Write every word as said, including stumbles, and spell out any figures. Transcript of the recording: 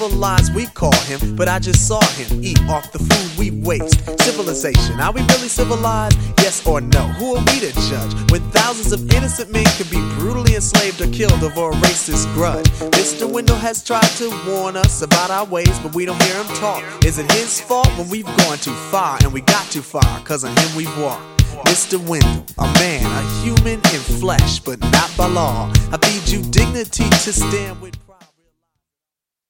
civilized, we call him, but I just saw him eat off the food we waste. Civilization, are we really civilized? Yes or no? Who are we to judge when thousands of innocent men can be brutally enslaved or killed over a racist grudge? Mister Wendell has tried to warn us about our ways, but we don't hear him talk. Is it his fault when we've gone too far and we got too far? Cause on him we've walked. Mister Wendell, a man, a human in flesh, but not by law. I feed you dignity to stand with